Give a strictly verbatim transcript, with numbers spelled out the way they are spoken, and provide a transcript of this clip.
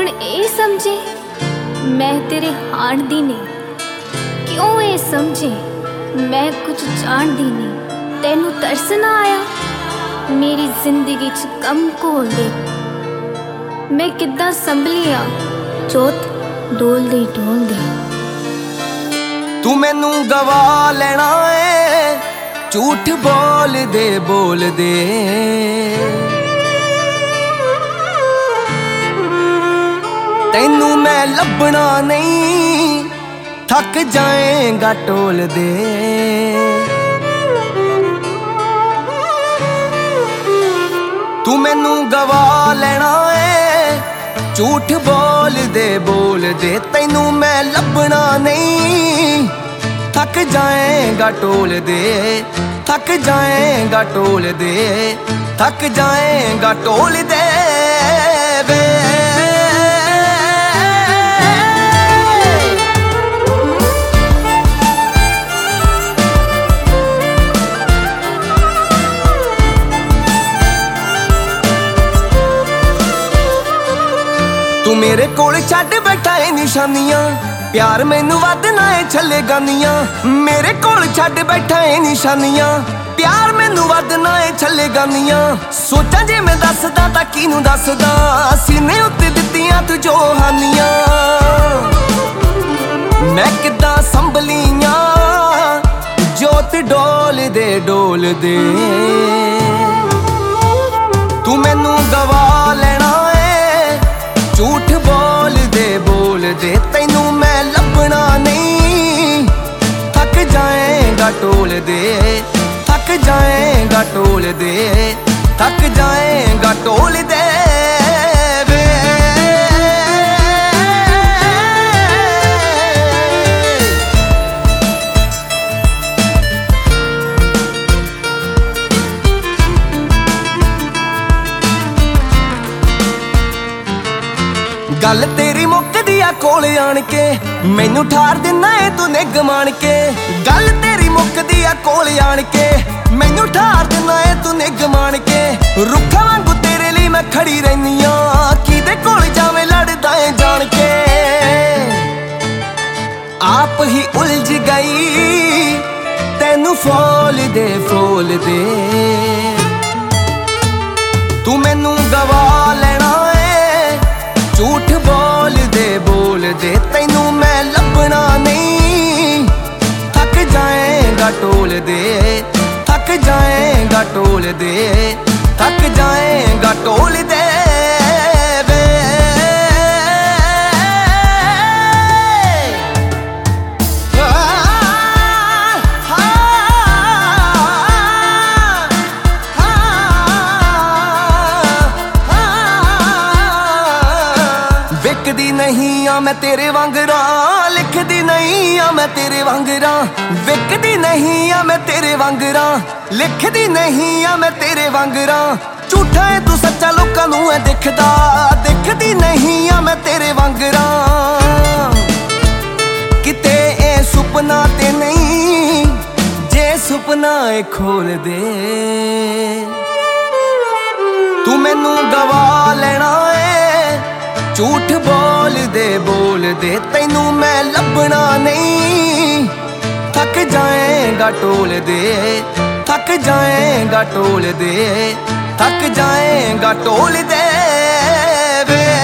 हुण ए समझे मैं तेरे हाण दी नहीं, क्यों ए समझे मैं कुछ जानदी नहीं। तेनू तरस ना आया मेरी जिंदगी च कम घोल दे। मैं किद्दां संभली आ जोत डोल दे डोल दे। तू मैनू गवा लेना है, झूठ बोल दे बोल दे। तैनू मैं लभना नहीं, थक जाएगा टोल दे। तू मैनू गवा लेना है, झूठ बोल दे बोल दे। तैनू मैं लभना नहीं, थक जाएगा टोल दे। थक जाएगा टोल दे, थक जाएगा टोल दे वे। तू मेरे कोल छड्ड बैठा है निशानियां, प्यार मैनू वध ना है छले गानियां। मेरे कोल छड्ड बैठा है निशानियां, प्यार मैनू वध ना है छले गानियां। सोचा जे मैं दसदा तां किनू दसदा, सीने उत्ते दित्तियां तू जो हानियां। मैं किद्दां संभलियां जोत डोल दे डोल दे। तू मैनू गवा लेना है, झूठ बोल दे बोल दे। तैनू मैं लभना नहीं, थक जाएगा टोल दे। थक जाएगा टोल दे, थक जाएगा टोल दे वे। गल तेरी मुकदी आ कोल आण के, मैनू ठार दिना है तू निग मान के। गल तेरी मुकदी आ कोल आण के, मैनू ठार दिना है तू निग मान के। रुखा वांगू तेरे लिए मैं खड़ी रहनी आ, किदे कोल जावे लड़दा है जान के। आप ही उलझ गई तैनू फोल दे फोल दे। तू मैनू गवा लेना है, झूठ बोल दे बोल दे। तैनू मैं लभना नहीं, थक जाएगा टोल दे। थक जाएगा टोल दे, थक जाएगा टोल दे वे। विकदी नहीं आ मैं तेरे वांगरा, लिखदी नहीं आ मैं तेरे वांगरा। विकदी नहीं आ मैं तेरे वांगरा, लिखदी नहीं आ मैं तेरे वांगरा। झूठा है तू सच्चा लोकां नूं है दिखदा, दिखदी नहीं आ मैं तेरे वांगरा। किते ए सुपना ते नहीं, जे सुपना ए खोल दे। तू मैनू गवा लेना है, झूठ बोल दे बोल दे। तैनू मैं लभना नहीं, थक जाएगा टोल दे। थक जाएगा टोल दे, थक जाएगा टोल दे वे।